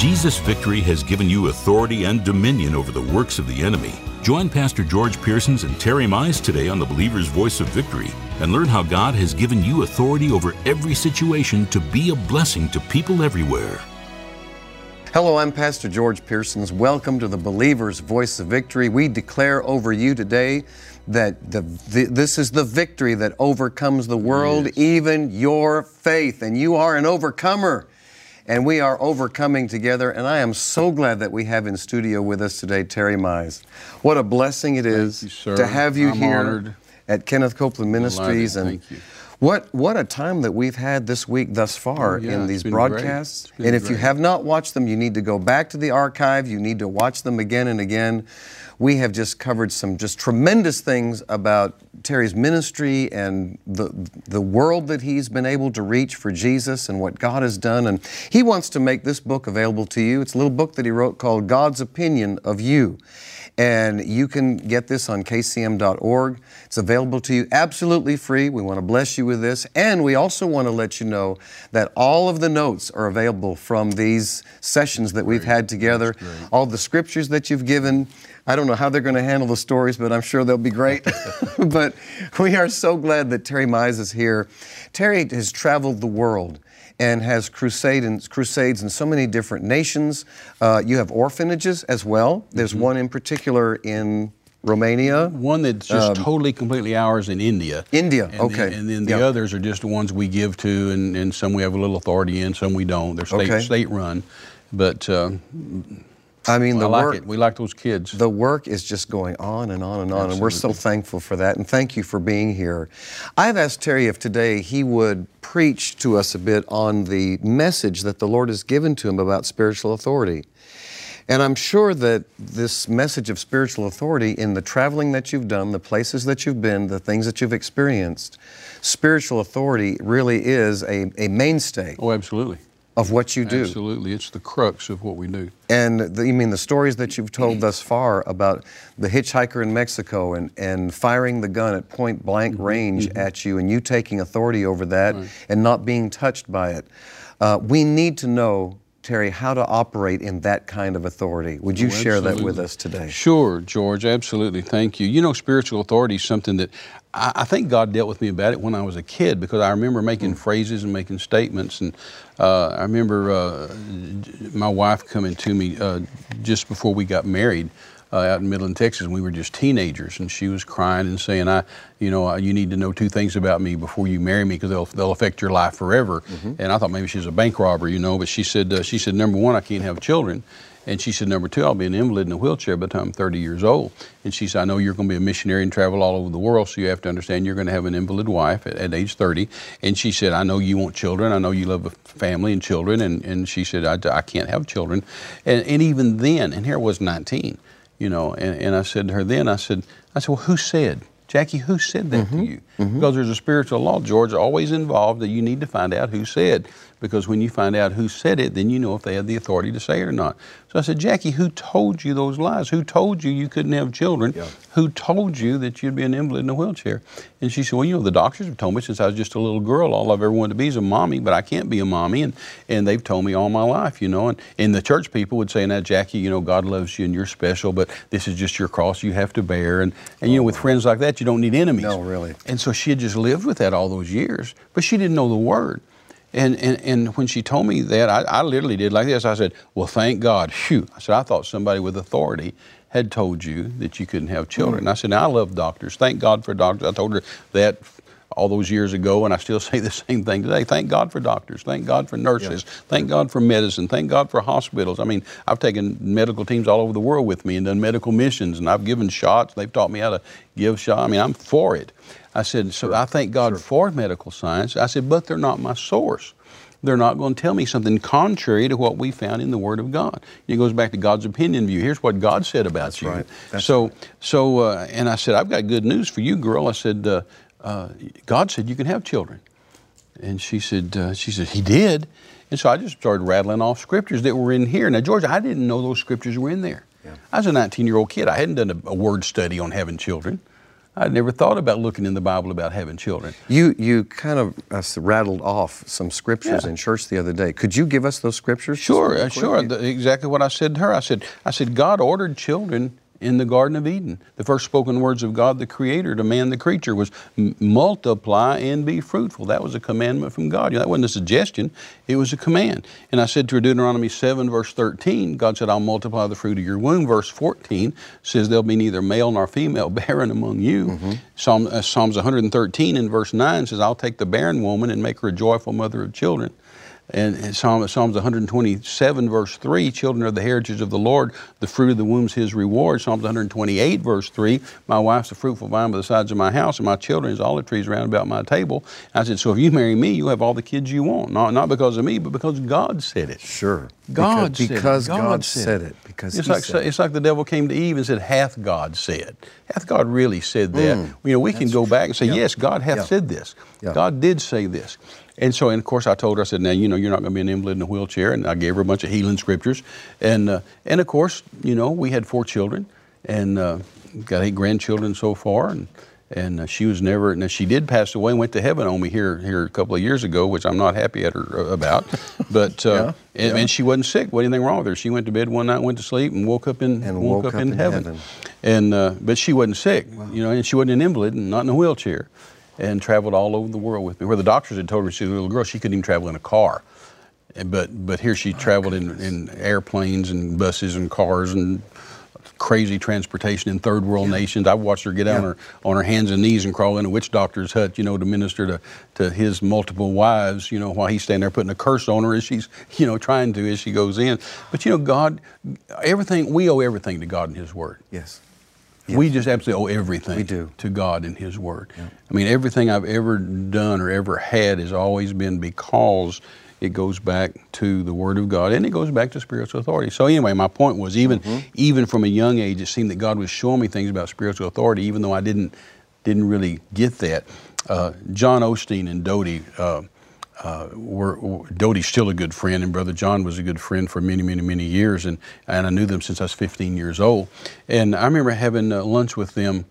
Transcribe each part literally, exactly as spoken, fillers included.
Jesus' victory has given you authority and dominion over the works of the enemy. Join Pastor George Pearsons and Terry Mize today on the Believer's Voice of Victory and learn how God has given you authority over every situation to be a blessing to people everywhere. Hello, I'm Pastor George Pearsons. Welcome to the Believer's Voice of Victory. We declare over you today that the, the, this is the victory that overcomes the world, yes. Even your faith, and you are an overcomer. And we are overcoming together, and I am so glad that we have in studio with us today Terry Mize. What a blessing it is you, to have you I'm here honored. At Kenneth Copeland Ministries. Delighted. And Thank you. What what a time that we've had this week thus far oh, yeah, in these been broadcasts. And if great. you have not watched them, you need to go back to the archive. You need to watch them again and again. We have just covered some just tremendous things about Terry's ministry and the the world that he's been able to reach for Jesus and what God has done. And he wants to make this book available to you. It's a little book that he wrote called God's Opinion of You. And you can get this on K C M dot org. It's available to you absolutely free. We want to bless you with this. And we also want to let you know that all of the notes are available from these sessions that we've had together. All the scriptures that you've given. I don't know how they're going to handle the stories, but I'm sure they'll be great. But we are so glad that Terry Mize is here. Terry has traveled the world and has crusade in, crusades in so many different nations. Uh, you have orphanages as well. There's mm-hmm. one in particular in Romania. One that's just um, totally, completely ours in India. India, and okay. The, and then the yep. others are just the ones we give to, and, and some we have a little authority in, some we don't. They're state, okay. state run. But uh, I mean, the I like work, it. We like those kids. The work is just going on and on and on, Absolutely. And we're so thankful for that, and thank you for being here. I've asked Terry if today he would preach to us a bit on the message that the Lord has given to him about spiritual authority. And I'm sure that this message of spiritual authority, in the traveling that you've done, the places that you've been, the things that you've experienced, spiritual authority really is a, a mainstay. Oh, absolutely. Of what you do. Absolutely. It's the crux of what we do. And the, you mean the stories that you've told thus far about the hitchhiker in Mexico and, and firing the gun at point blank mm-hmm. range mm-hmm. at you and you taking authority over that right. and not being touched by it. Uh, we need to know, Terry, how to operate in that kind of authority. Would you oh, share that with us today? Sure, George. Absolutely. Thank you. You know, spiritual authority is something that I, I think God dealt with me about it when I was a kid, because I remember making mm. phrases and making statements. And uh, I remember uh, my wife coming to me uh, just before we got married uh, out in Midland, Texas, and we were just teenagers. And she was crying and saying, "I, you know, you need to know two things about me before you marry me, because they'll they'll affect your life forever." Mm-hmm. And I thought maybe she was a bank robber, you know. But she said, uh, she said, number one, I can't have children. And she said, number two, I'll be an invalid in a wheelchair by the time I'm thirty years old. And she said, I know you're going to be a missionary and travel all over the world, so you have to understand you're going to have an invalid wife at, at age thirty. And she said, I know you want children. I know you love a family and children. And, and she said, I, I can't have children. And, and even then, and here I was nineteen, you know, and, and I said to her then, I said, I said, well, who said? Jackie, who said that mm-hmm. to you? Mm-hmm. Because there's a spiritual law, George, always involved, that you need to find out who said. Because when you find out who said it, then you know if they had the authority to say it or not. So I said, Jackie, who told you those lies? Who told you you couldn't have children? Yeah. Who told you that you'd be an invalid in a wheelchair? And she said, well, you know, the doctors have told me since I was just a little girl, all I've ever wanted to be is a mommy, but I can't be a mommy. And, and they've told me all my life, you know. And, and the church people would say, now, Jackie, you know, God loves you and you're special, but this is just your cross you have to bear. And, and oh, you know, with friends like that, you don't need enemies. No, really. And so she had just lived with that all those years, but she didn't know the word. And, and and when she told me that, I, I literally did like this. I said, well, thank God. Phew. I said, I thought somebody with authority had told you that you couldn't have children. Mm. I said, now, I love doctors. Thank God for doctors. I told her that all those years ago, and I still say the same thing today. Thank God for doctors. Thank God for nurses. Yeah. Thank God for medicine. Thank God for hospitals. I mean, I've taken medical teams all over the world with me and done medical missions, and I've given shots. They've taught me how to give shots. I mean, I'm for it. I said, so I thank God sure. for medical science. I said, but they're not my source. They're not going to tell me something contrary to what we found in the Word of God. It goes back to God's opinion view. Here's what God said about That's you. Right. That's so, right. so, uh, and I said, I've got good news for you, girl. I said, uh, uh, God said you can have children. And she said, uh, she said, He did. And so I just started rattling off scriptures that were in here. Now, George, I didn't know those scriptures were in there. Yeah. I was a nineteen-year-old kid. I hadn't done a, a word study on having children. I'd never thought about looking in the Bible about having children. You you kind of uh, rattled off some scriptures Yeah. in church the other day. Could you give us those scriptures? just Sure, really uh, quick? sure. The- exactly what I said to her. I said, I said, God ordered children in the Garden of Eden. The first spoken words of God, the Creator, to man, the creature, was "M- multiply and be fruitful. That was a commandment from God. You know, that wasn't a suggestion; it was a command. And I said to her, Deuteronomy seven, verse thirteen, God said, "I'll multiply the fruit of your womb." Verse fourteen says, "There'll be neither male nor female barren among you." Mm-hmm. Psalm, uh, Psalms one hundred thirteen in verse nine says, "I'll take the barren woman and make her a joyful mother of children." And and Psalm, Psalms one hundred twenty-seven, verse three, "Children are the heritage of the Lord, the fruit of the womb is his reward." Psalms one hundred twenty-eight, verse three, "My wife's a fruitful vine by the sides of my house, and my children is olive trees round about my table." And I said, so if you marry me, you'll have all the kids you want. Not, not because of me, but because God said it. Sure. God because, said it. because God God, said said it. it. Because It's he like, said it. it's like the devil came to Eve and said, "Hath God said?" Hath God really said that? Mm. You know, we can go back and say, Yeah. yes, God hath Yeah. said this. Yeah. God did say this. And so, and of course, I told her, I said, now, you know, you're not going to be an invalid in a wheelchair. And I gave her a bunch of healing scriptures. And, uh, and of course, you know, we had four children and uh, got eight grandchildren so far. And, and uh, she was never, and she did pass away and went to heaven on me here, here a couple of years ago, which I'm not happy at her uh, about. But, uh, Yeah, and, yeah. and she wasn't sick. Wasn't anything wrong with her. She went to bed one night, went to sleep, and woke up in, And woke woke up in, in heaven. heaven. And, uh, but she wasn't sick, you know, and she wasn't an invalid and not in a wheelchair, and traveled all over the world with me. Where the doctors had told her she was a little girl, she couldn't even travel in a car. And- But but here she traveled in, in airplanes and buses and cars and crazy transportation in third world nations. I watched her get on Yeah. her on her hands and knees and crawl in a witch doctor's hut, you know, to minister to, to his multiple wives, you know, while he's standing there putting a curse on her as she's, you know, trying to as she goes in. But you know, God, everything, we owe everything to God and His Word. Yes. We just absolutely owe everything We do. to God and His Word. I mean, everything I've ever done or ever had has always been because it goes back to the Word of God, and it goes back to spiritual authority. So anyway, my point was, even Mm-hmm. even from a young age, it seemed that God was showing me things about spiritual authority, even though I didn't didn't really get that. Uh, John Osteen and Dodie. Uh, Uh, were, were, Dodie's still a good friend, and Brother John was a good friend for many, many, many years, and, and I knew them since I was fifteen years old. And I remember having uh, lunch with them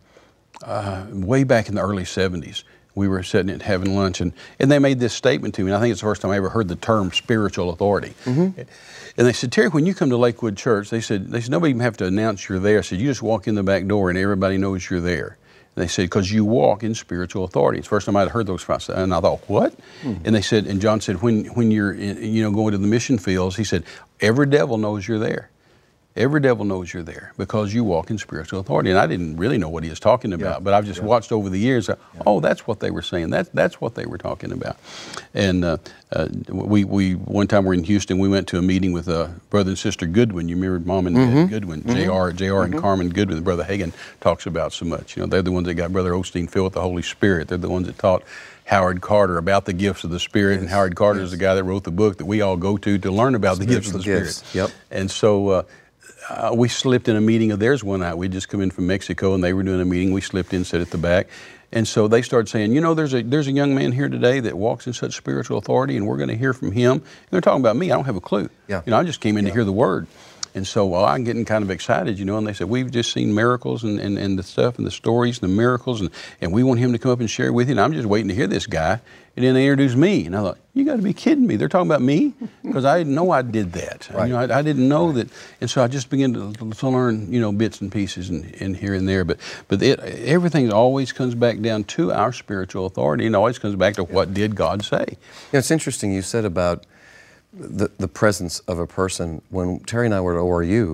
uh, way back in the early seventies. We were sitting and having lunch, and, and they made this statement to me, and I think it's the first time I ever heard the term spiritual authority. Mm-hmm. And they said, "Terry, when you come to Lakewood Church," they said, they said nobody even have to announce you're there. I said, "You just walk in the back door and everybody knows you're there." And they said, "Because you walk in spiritual authority." It's the first time I'd heard those phrases. And I thought, what? Mm-hmm. And they said, and John said, when when you're in, you know going to the mission fields, he said, every devil knows you're there. Every devil knows you're there because you walk in spiritual authority. And I didn't really know what he was talking about, Yeah. but I've just Yeah. watched over the years. Uh, Yeah. Oh, that's what they were saying. That's that's what they were talking about. And uh, uh, we we one time we were in Houston. We went to a meeting with uh, brother and sister Goodwin. You remember Mom and Mm-hmm. Dad Goodwin, J R J R and Carmen Goodwin. That Brother Hagin talks about so much. You know, they're the ones that got Brother Osteen filled with the Holy Spirit. They're the ones that taught Howard Carter about the gifts of the Spirit. Yes. And Howard Carter is Yes. the guy that wrote the book that we all go to to learn about the gifts of the Spiritual Spirit. gifts. Yep. And so. Uh, Uh, we slipped in a meeting of theirs one night. We'd just come in from Mexico, and they were doing a meeting. We slipped in, sat at the back. And so they started saying, you know, there's a there's a young man here today that walks in such spiritual authority, and we're going to hear from him. And they're talking about me. I don't have a clue. Yeah. You know, I just came in Yeah. to hear the word. And so well, I'm getting kind of excited, you know, and they said, we've just seen miracles and, and, and the stuff and the stories and the miracles, and, and we want him to come up and share it with you. And I'm just waiting to hear this guy. And then they introduced me. And I thought, you got to be kidding me. They're talking about me? Because I didn't know I did that. Right. You know, I, I didn't know that. And so I just began to, to learn, you know, bits and pieces and, and here and there. But but it, everything always comes back down to our spiritual authority, and always comes back to what did God say. You know, it's interesting you said about the, the presence of a person. When Terry and I were at O R U,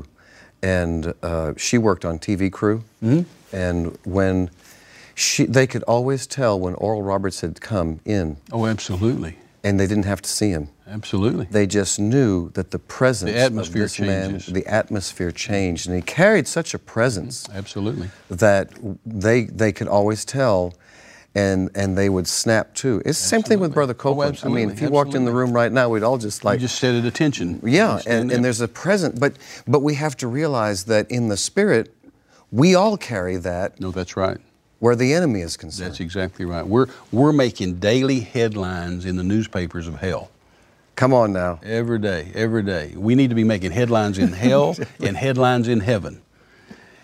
and uh, she worked on T V crew, mm-hmm. and when she, they could always tell when Oral Roberts had come in, Oh, absolutely. and they didn't have to see him. Absolutely. They just knew that the presence The atmosphere of this man, changes. the atmosphere changed, and he carried such a presence Absolutely. that they they could always tell, and and they would snap too. It's the same thing with Brother Oh, Copeland. I mean, absolutely, if he walked in the absolutely. room right now, we'd all just like, You just set at attention. yeah, You stand and, there. and there's a present, but but we have to realize that in the spirit, we all carry that No, that's right. where the enemy is concerned. That's exactly right. We're we're making daily headlines in the newspapers of hell. Come on now. Every day, every day. We need to be making headlines in hell and headlines in heaven.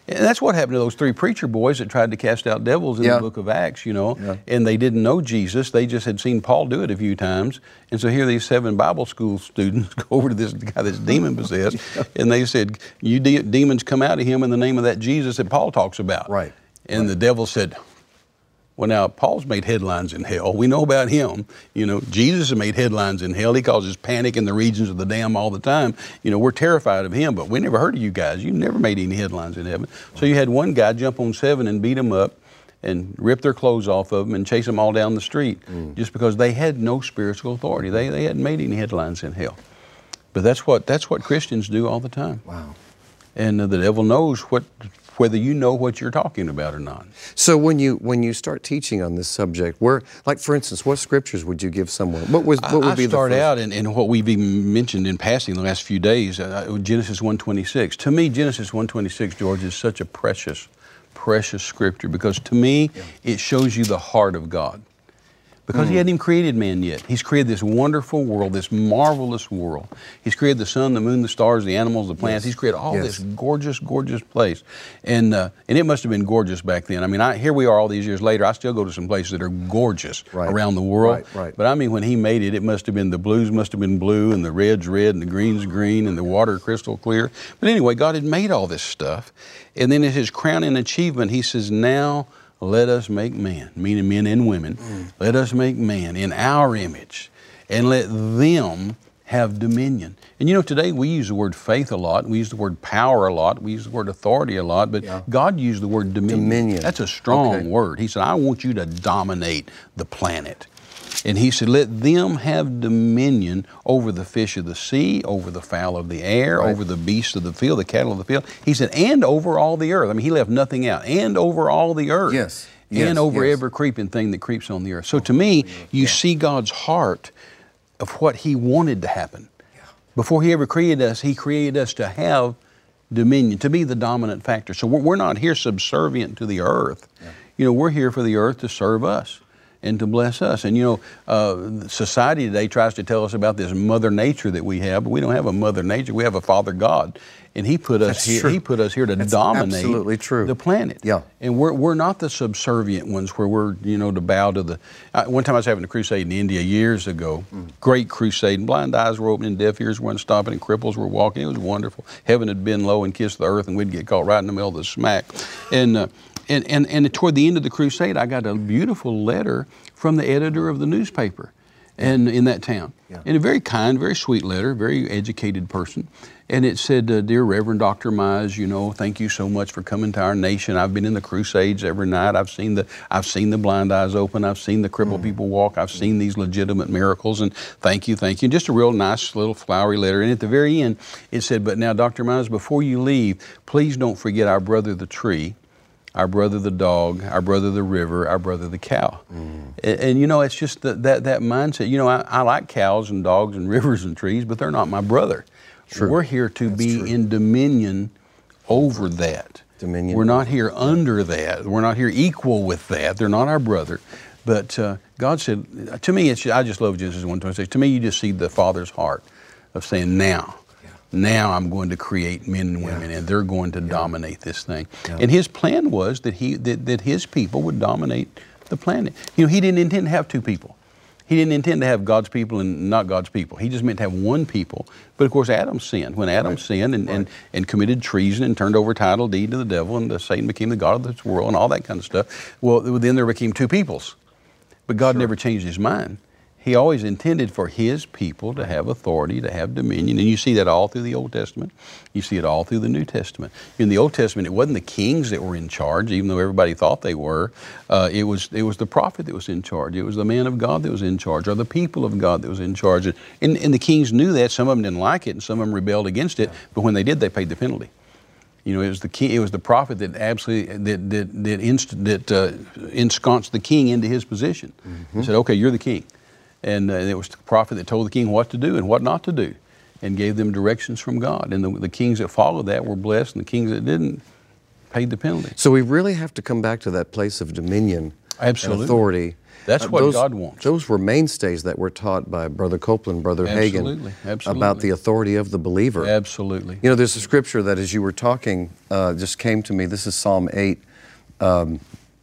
And that's what happened to those three preacher boys that tried to cast out devils in Yeah. the book of Acts, you know, Yeah. and they didn't know Jesus. They just had seen Paul do it a few times. And so here these seven Bible school students go over to this guy that's demon possessed, and they said, you de- demons come out of him in the name of that Jesus that Paul talks about. Right. And right. the devil said, well, now, Paul's made headlines in hell. We know about him. You know, Jesus has made headlines in hell. He causes panic in the regions of the damned all the time. You know, we're terrified of him, but we never heard of you guys. You never made any headlines in heaven. So you had one guy jump on seven and beat them up and rip their clothes off of them and chase them all down the street mm. just because they had no spiritual authority. They, they hadn't made any headlines in hell. But that's what, that's what Christians do all the time. Wow. And uh, the devil knows what... whether you know what you're talking about or not. So when you when you start teaching on this subject, where, like for instance, what scriptures would you give someone? What was what would I, I be start the first? out in, in what we've even mentioned in passing the last few days, uh, Genesis one twenty-six. To me, Genesis one twenty-six, George, is such a precious, precious scripture because to me, yeah. it shows you the heart of God. Because mm. he hadn't even created man yet. He's created this wonderful world, this marvelous world. He's created the sun, the moon, the stars, the animals, the plants. Yes. He's created all yes. this gorgeous, gorgeous place. And uh, and it must have been gorgeous back then. I mean, I, here we are all these years later. I still go to some places that are gorgeous right. around the world. Right, right. But I mean, when he made it, it must have been, the blues must have been blue, and the red's red, and the green's green, and the water crystal clear. But anyway, God had made all this stuff. And then in his crowning achievement, he says, now, let us make man, meaning men and women. Mm. Let us make man in our image and let them have dominion. And you know, today we use the word faith a lot. We use the word power a lot. We use the word authority a lot. But yeah. God used the word dominion. Dominion. That's a strong okay. word. He said, I want you to dominate the planet. And he said, let them have dominion over the fish of the sea, over the fowl of the air, right. over the beasts of the field, the cattle of the field. He said, and over all the earth. I mean, he left nothing out. And over all the earth. Yes. And yes. over yes. every creeping thing that creeps on the earth. So to me, you yeah. see God's heart of what he wanted to happen. Yeah. Before he ever created us, he created us to have dominion, to be the dominant factor. So we're, we're not here subservient to the earth. Yeah. You know, we're here for the earth to serve us and to bless us. And you know, uh, society today tries to tell us about this mother nature that we have, but we don't have a mother nature. We have a Father God. And he put us That's here, true. he put us here to That's dominate absolutely true. the planet. Yeah. And we're, we're not the subservient ones where we're, you know, to bow to the, uh, one time I was having a crusade in India years ago, mm. great crusade, and blind eyes were opening, deaf ears weren't stopping, and cripples were walking. It was wonderful. Heaven had been low and kissed the earth, and we'd get caught right in the middle of the smack. And, uh, And, and, and toward the end of the crusade, I got a beautiful letter from the editor of the newspaper and in that town. Yeah. And a very kind, very sweet letter, very educated person. And it said, uh, Dear Reverend Doctor Mize, you know, thank you so much for coming to our nation. I've been in the crusades every night. I've seen the, I've seen the blind eyes open. I've seen the crippled mm. people walk. I've seen these legitimate miracles. And thank you, thank you. And just a real nice little flowery letter. And at the very end, it said, but now, Doctor Mize, before you leave, please don't forget our brother the tree, our brother the dog, our brother the river, our brother the cow. Mm. And, and you know, it's just the, that, that mindset. You know, I, I like cows and dogs and rivers and trees, but they're not my brother. True. We're here to That's be true. in dominion over that. Dominion. We're not here under that. We're not here equal with that. They're not our brother. But uh, God said, to me, it's, I just love Genesis one twenty-six. To me, you just see the Father's heart of saying, now, yeah. now I'm going to create men and women, yeah. and they're going to yeah. dominate this thing. Yeah. And His plan was that he that, that His people would dominate the planet. You know, He didn't intend to have two people. He didn't intend to have God's people and not God's people. He just meant to have one people. But of course, Adam sinned. When Adam right. sinned and, right. and, and committed treason and turned over title deed to the devil, and the, Satan became the god of this world and all that kind of stuff, well, then there became two peoples. But God sure. never changed His mind. He always intended for His people to have authority, to have dominion. And you see that all through the Old Testament. You see it all through the New Testament. In the Old Testament, it wasn't the kings that were in charge, even though everybody thought they were. Uh, it was it was the prophet that was in charge. It was the man of God that was in charge, or the people of God that was in charge. And, and the kings knew that. Some of them didn't like it, and some of them rebelled against it. But when they did, they paid the penalty. You know, it was the king, it was the prophet that absolutely that that that, inst, that uh, ensconced the king into his position. Mm-hmm. He said, "Okay, you're the king." And uh, it was the prophet that told the king what to do and what not to do, and gave them directions from God. And the, the kings that followed that were blessed, and the kings that didn't paid the penalty. So we really have to come back to that place of dominion Absolutely. and authority. That's Uh, what those, God wants. Those were mainstays that were taught by Brother Copeland, Brother Absolutely. Hagin, Absolutely. about the authority of the believer. Absolutely. You know, there's a scripture that, as you were talking, uh, just came to me. This is Psalm eight. Um,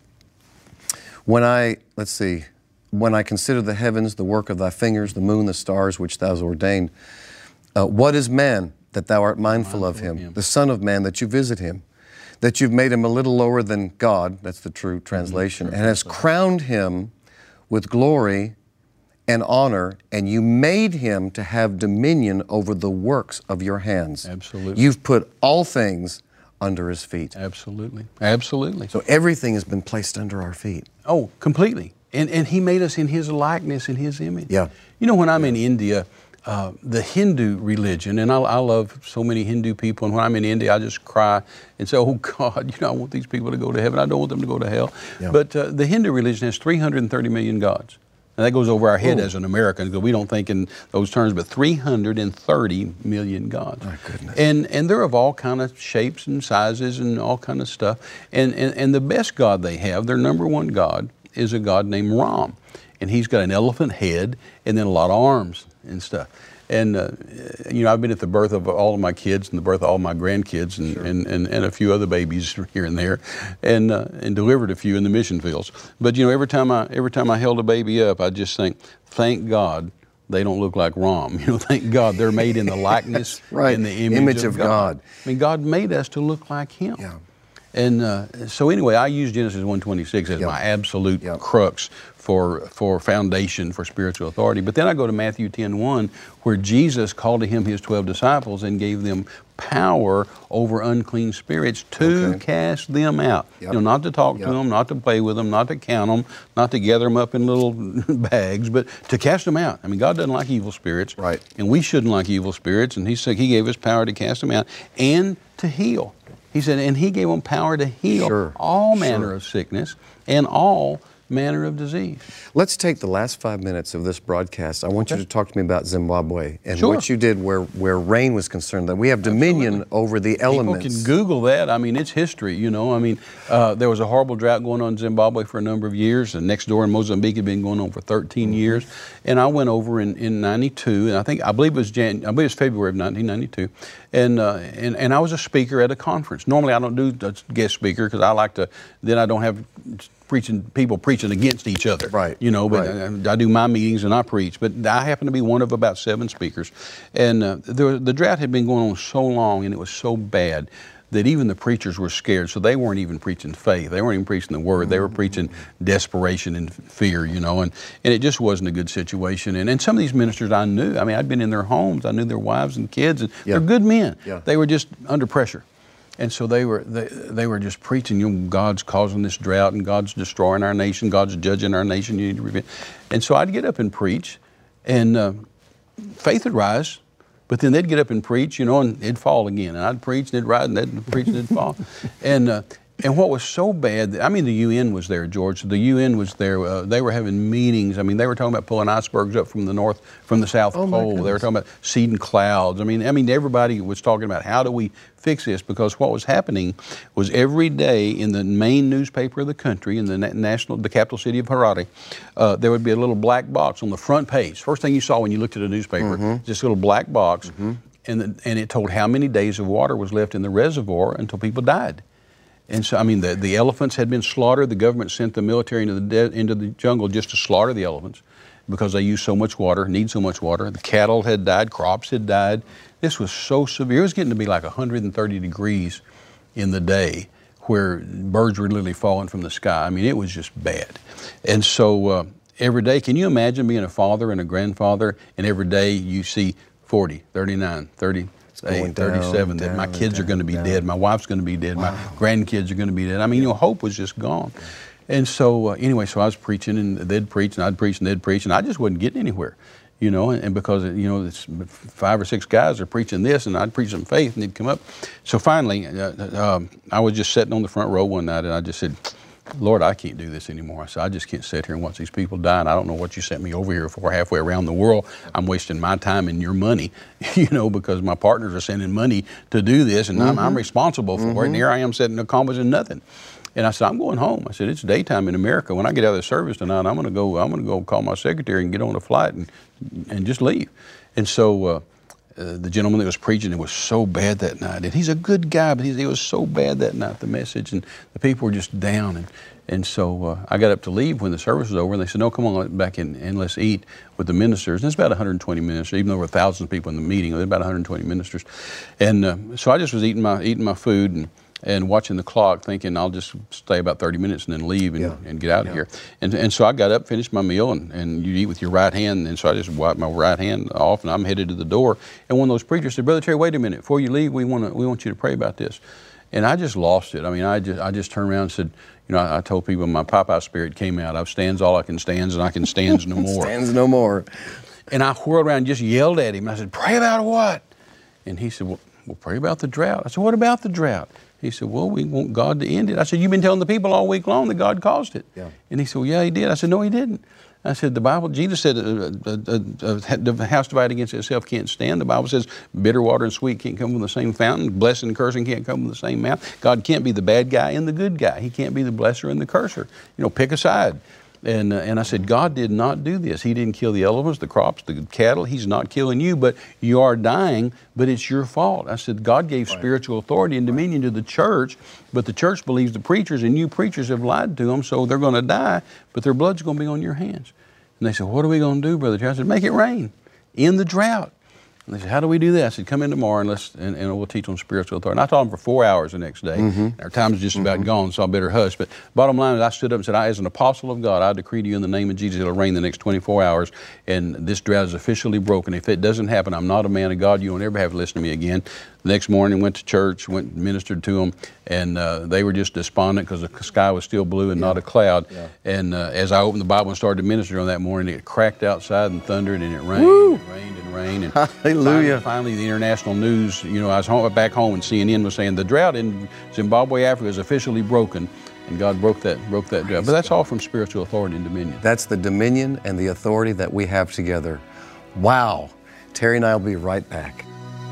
when I, let's see, when I consider the heavens, the work of thy fingers, the moon, the stars, which thou hast ordained, uh, what is man that thou art mindful, mindful of, him? of him? The son of man that you visit him, that you've made him a little lower than God, that's the true translation, mm-hmm. and has crowned him with glory and honor, and you made him to have dominion over the works of your hands. Absolutely. You've put all things under his feet. Absolutely. Absolutely. So everything has been placed under our feet. Oh, completely. And and he made us in his likeness, in his image. Yeah. You know, when I'm in India, uh, the Hindu religion, and I, I love so many Hindu people, and when I'm in India, I just cry and say, oh God, you know, I want these people to go to heaven. I don't want them to go to hell. Yeah. But uh, the Hindu religion has three hundred thirty million gods. And that goes over our head Ooh. As an American, because we don't think in those terms, but three hundred thirty million gods. My goodness. And and they're of all kind of shapes and sizes and all kind of stuff. And, and, and the best God they have, their number one God, is a God named Ram. And he's got an elephant head and then a lot of arms and stuff. And, uh, you know, I've been at the birth of all of my kids and the birth of all my grandkids and, sure. and, and, and a few other babies here and there, and uh, and delivered a few in the mission fields. But, you know, every time I every time I held a baby up, I just think, thank God they don't look like Ram. You know, thank God they're made in the likeness right. and the image, image of, of God. God. I mean, God made us to look like Him. Yeah. And uh, so anyway, I use Genesis one twenty-six as yep. my absolute yep. crux for for foundation for spiritual authority. But then I go to Matthew ten one, where Jesus called to him his twelve disciples and gave them power over unclean spirits to okay. cast them out. Yep. You know, not to talk yep. to them, not to play with them, not to count them, not to gather them up in little bags, but to cast them out. I mean, God doesn't like evil spirits, right? And we shouldn't like evil spirits. And He said He gave us power to cast them out and to heal. He said, and He gave them power to heal sure. all manner sure. of sickness and all manner of disease. Let's take the last five minutes of this broadcast. I want okay. you to talk to me about Zimbabwe and sure. what you did where, where rain was concerned, that we have dominion Absolutely. Over the elements. People can Google that. I mean, it's history, you know. I mean, uh, there was a horrible drought going on in Zimbabwe for a number of years, and next door in Mozambique had been going on for thirteen mm-hmm. years. And I went over in, in ninety-two, and I think, I believe it was Jan, I believe it was February of nineteen ninety-two, and, uh, and, and I was a speaker at a conference. Normally I don't do a guest speaker because I like to, then I don't have preaching people preaching against each other, right? You know, but right. I, I do my meetings and I preach. But I happen to be one of about seven speakers, and uh, the the drought had been going on so long, and it was so bad that even the preachers were scared. So they weren't even preaching faith; they weren't even preaching the word. They were preaching desperation and fear, you know, and and it just wasn't a good situation. And and some of these ministers I knew. I mean, I'd been in their homes. I knew their wives and kids, and yeah. they're good men. Yeah. They were just under pressure. And so they were they, they were just preaching, you know, God's causing this drought and God's destroying our nation, God's judging our nation, you need to repent. And so I'd get up and preach, and uh, faith would rise, but then they'd get up and preach, you know, and it'd fall again. And I'd preach, and it'd rise, and they'd preach, and it'd fall. And uh, and what was so bad, I mean, the U N was there, George. The U N was there. Uh, they were having meetings. I mean, they were talking about pulling icebergs up from the north, from the South oh Pole. They were talking about seeding clouds. I mean, I mean, everybody was talking about how do we fix this, because what was happening was every day in the main newspaper of the country, in the national, the capital city of Harare, uh, there would be a little black box on the front page. First thing you saw when you looked at a newspaper, mm-hmm. this little black box, mm-hmm. and the, and it told how many days of water was left in the reservoir until people died. And so, I mean, the, the elephants had been slaughtered. The government sent the military into the de- into the jungle just to slaughter the elephants because they use so much water, need so much water. The cattle had died, crops had died. This was so severe. It was getting to be like one hundred thirty degrees in the day, where birds were literally falling from the sky. I mean, it was just bad. And so uh, every day, can you imagine being a father and a grandfather, and every day you see forty, thirty-nine, thirty, Eight, thirty-seven, down, that my kids down, are going to be down. dead, my wife's going to be dead, wow. my grandkids are going to be dead. I mean, yeah. you know, hope was just gone. And so, uh, anyway, so I was preaching, and they'd preach, and I'd preach, and they'd preach, and I just wasn't getting anywhere, you know, and, and because, you know, it's five or six guys are preaching this, and I'd preach some faith, and they'd come up. So finally, uh, um, I was just sitting on the front row one night, and I just said, Lord, I can't do this anymore. I said, I just can't sit here and watch these people die, and I don't know what you sent me over here for halfway around the world. I'm wasting my time and your money, you know, because my partners are sending money to do this, and mm-hmm. I'm, I'm responsible for mm-hmm. it, and here I am sitting accomplishing nothing. And I said, I'm going home. I said, it's daytime in America. When I get out of the service tonight, I'm going to go. I'm going to go call my secretary and get on a flight and and just leave. And so uh, uh, the gentleman that was preaching, it was so bad that night. And he's a good guy, but he's, it was so bad that night, the message, and the people were just down. And and so uh, I got up to leave when the service was over, and they said, no, come on back in and let's eat with the ministers. And it's about one hundred twenty ministers, even though there were thousands of people in the meeting. There were about one hundred twenty ministers. And uh, so I just was eating my eating my food and. and watching the clock, thinking I'll just stay about thirty minutes and then leave and, yeah. and get out of yeah. here. And and so I got up, finished my meal, and, and you eat with your right hand, and so I just wiped my right hand off, and I'm headed to the door. And one of those preachers said, Brother Terry, wait a minute, before you leave, we want to we want you to pray about this. And I just lost it. I mean, I just I just turned around and said, you know, I, I told people my Popeye spirit came out. I've stands all I can stands, and I can stands no more. Stands no more. And I whirled around and just yelled at him. And I said, pray about what? And he said, well, well, pray about the drought. I said, what about the drought? He said, well, we want God to end it. I said, you've been telling the people all week long that God caused it. Yeah. And he said, well, yeah, he did. I said, no, he didn't. I said, the Bible, Jesus said, a, a, a, a house divided against itself can't stand. The Bible says, bitter water and sweet can't come from the same fountain. Blessing and cursing can't come from the same mouth. God can't be the bad guy and the good guy. He can't be the blesser and the curser. You know, pick a side. And, uh, and I said, God did not do this. He didn't kill the elephants, the crops, the cattle. He's not killing you, but you are dying, but it's your fault. I said, God gave right. spiritual authority and dominion to the church, but the church believes the preachers, and you preachers have lied to them, so they're going to die, but their blood's going to be on your hands. And they said, what are we going to do, Brother Terry? I said, make it rain. End the drought. And they said, how do we do that? I said, come in tomorrow and let's and, and we'll teach on spiritual authority. And I taught them for four hours the next day. Mm-hmm. Our time's just about mm-hmm. gone, so I better hush. But bottom line is I stood up and said, I, as an apostle of God, I decree to you in the name of Jesus, it'll rain the next twenty-four hours, and this drought is officially broken. If it doesn't happen, I'm not a man of God. You won't ever have to listen to me again. The next morning, went to church, went and ministered to them, and uh, they were just despondent because the sky was still blue and yeah. not a cloud. Yeah. And uh, as I opened the Bible and started to minister on that morning, it cracked outside and thundered, and it rained Woo! and rained and rained. And Hallelujah. Finally, finally, the international news, you know, I was home, back home, and C N N was saying the drought in Zimbabwe, Africa is officially broken. And God broke that broke that drought. But that's all from spiritual authority and dominion. That's the dominion and the authority that we have together. Wow. Terry and I will be right back.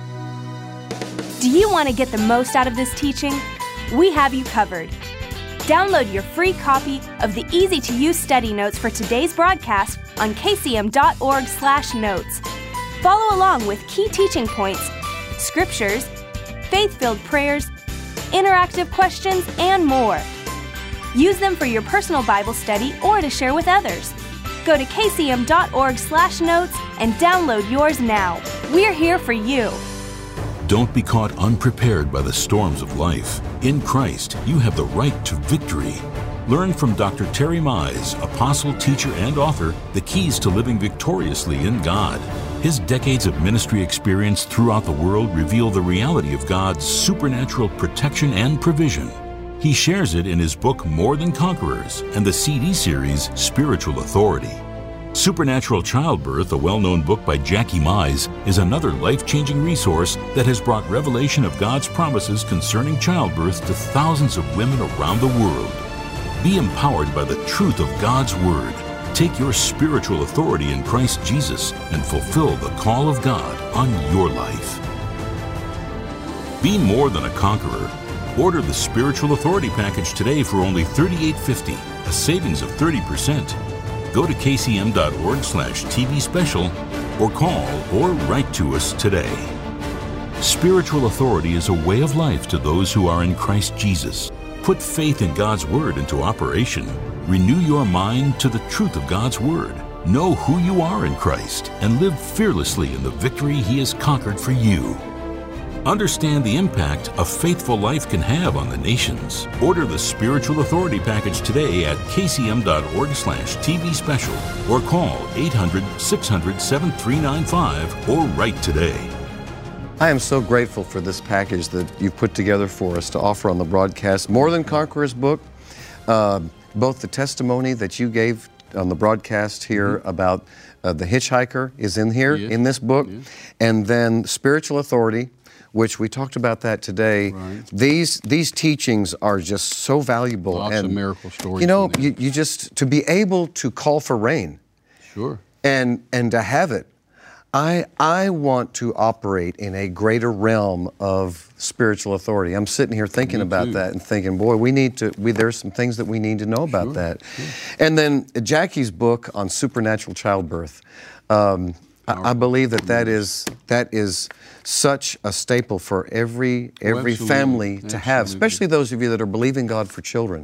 Do you want to get the most out of this teaching? We have you covered. Download your free copy of the easy-to-use study notes for today's broadcast on k c m dot org slash notes. Follow along with key teaching points, scriptures, faith-filled prayers, interactive questions, and more. Use them for your personal Bible study or to share with others. Go to k c m dot org slash notes and download yours now. We're here for you. Don't be caught unprepared by the storms of life. In Christ, you have the right to victory. Learn from Doctor Terry Mize, apostle, teacher, and author, the keys to living victoriously in God. His decades of ministry experience throughout the world reveal the reality of God's supernatural protection and provision. He shares it in his book, More Than Conquerors, and the C D series, Spiritual Authority. Supernatural Childbirth, a well-known book by Jackie Mize, is another life-changing resource that has brought revelation of God's promises concerning childbirth to thousands of women around the world. Be empowered by the truth of God's Word. Take your spiritual authority in Christ Jesus and fulfill the call of God on your life. Be more than a conqueror. Order the Spiritual Authority Package today for only thirty-eight fifty, a savings of thirty percent. Go to k c m dot org slash t v special or call or write to us today. Spiritual authority is a way of life to those who are in Christ Jesus. Put faith in God's Word into operation. Renew your mind to the truth of God's Word. Know who you are in Christ and live fearlessly in the victory He has conquered for you. Understand the impact a faithful life can have on the nations. Order the Spiritual Authority Package today at k c m dot org slash t v special or call eight hundred, six hundred, seven three nine five or write today. I am so grateful for this package that you've put together for us to offer on the broadcast. More Than Conquerors book, uh, both the testimony that you gave on the broadcast here mm-hmm. about uh, the hitchhiker is in here, yes. in this book, yes. and then Spiritual Authority, which we talked about that today. Right. These these teachings are just so valuable. Lots and, of miracle stories. You know, you, you just, to be able to call for rain. Sure. And, and to have it. I, I want to operate in a greater realm of spiritual authority. I'm sitting here thinking Me about too. that and thinking, boy, we need to, we, there's some things that we need to know about Sure, that. sure. And then Jackie's book on supernatural childbirth, um, I, I believe that that is, that is such a staple for every, every absolutely. family to have, Absolutely. especially those of you that are believing God for children.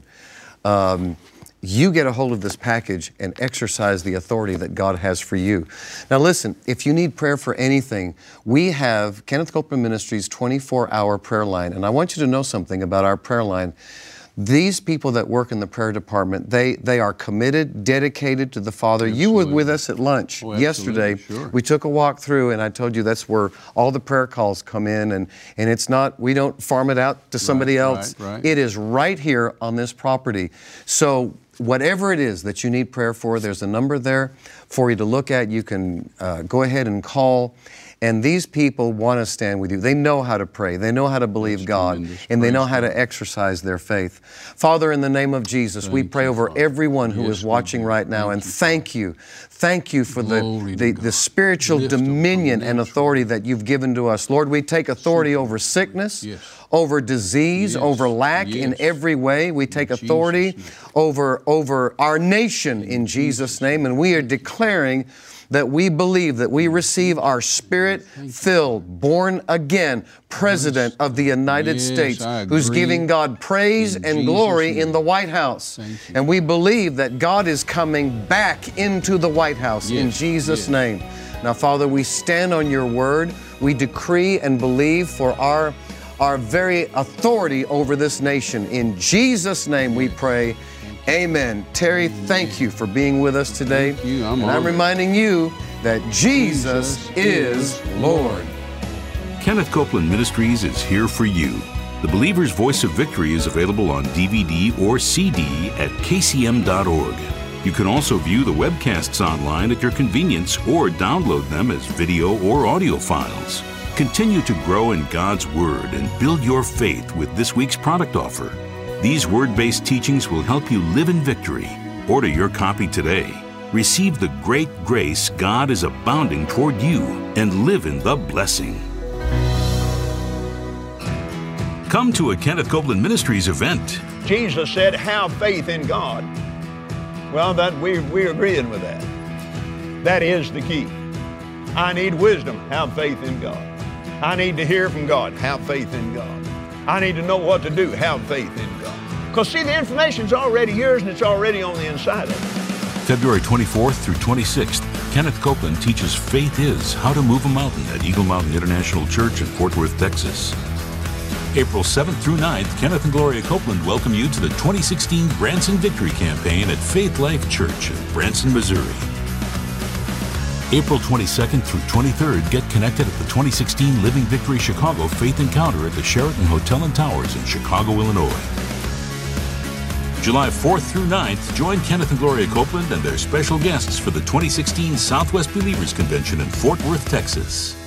Um, you get a hold of this package and exercise the authority that God has for you. Now listen, if you need prayer for anything, we have Kenneth Copeland Ministries twenty-four hour prayer line. And I want you to know something about our prayer line. These people that work in the prayer department, they, they are committed, dedicated to the Father. You were Absolutely. with us at lunch Oh, yesterday. absolutely, sure. We took a walk through, and I told you that's where all the prayer calls come in. And, and it's not, we don't farm it out to somebody Right, else. right, right. It is right here on this property. So whatever it is that you need prayer for, there's a number there for you to look at. You can uh, go ahead and call. And these people want to stand with you. They know how to pray. They know how to believe That's God. tremendous. And they Praise know how God. to exercise their faith. Father, in the name of Jesus, we Thank pray you, over Father. everyone who Yes, is we watching do. right now. Thank And you, thank you. Thank you for the, Glory to the, God. the spiritual Lift them from the dominion and natural. authority that you've given to us. Lord, we take authority over sickness, Yes. over disease, Yes. over lack in Yes. every way. We take Jesus' authority name. over, over our nation in Jesus' name. And we are declaring that we believe that we receive our Spirit-filled, born-again President of the United Yes, States, I who's agree. giving God praise In and Jesus' glory name. in the White House. Thank you. And we believe that God is coming back into the White House in Yes, Jesus' yes. name. Now, Father, we stand on your word. We decree and believe for our, our very authority over this nation. In Jesus' name we pray. Amen. Terry, thank you for being with us today. Thank you. I'm and I'm honored. reminding you that Jesus, Jesus is is Lord. Kenneth Copeland Ministries is here for you. The Believer's Voice of Victory is available on D V D or C D at K C M dot org. You can also view the webcasts online at your convenience or download them as video or audio files. Continue to grow in God's Word and build your faith with this week's product offer. These word-based teachings will help you live in victory. Order your copy today. Receive the great grace God is abounding toward you and live in the blessing. Come to a Kenneth Copeland Ministries event. Jesus said, have faith in God. Well, that we, we're agreeing with that. That is the key. I need wisdom, have faith in God. I need to hear from God, have faith in God. I need to know what to do, have faith in God. Because see, the information's already yours and it's already on the inside of it. February twenty-fourth through twenty-sixth, Kenneth Copeland teaches Faith Is How to Move a Mountain at Eagle Mountain International Church in Fort Worth, Texas. April seventh through ninth, Kenneth and Gloria Copeland welcome you to the twenty sixteen Branson Victory Campaign at Faith Life Church in Branson, Missouri. April twenty-second through twenty-third, get connected at the twenty sixteen Living Victory Chicago Faith Encounter at the Sheraton Hotel and Towers in Chicago, Illinois. July fourth through ninth, join Kenneth and Gloria Copeland and their special guests for the twenty sixteen Southwest Believers Convention in Fort Worth, Texas.